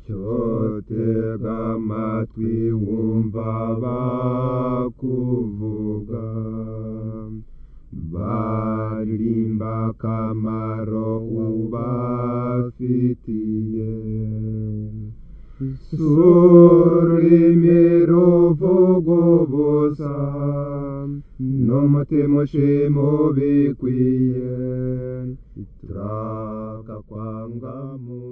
cyotega amatwi wumva bakuvuga baririmba akamaro ubafitiye sururimi ruvuga ubusa n'umutima ushima ubikwiye turakakwanga mu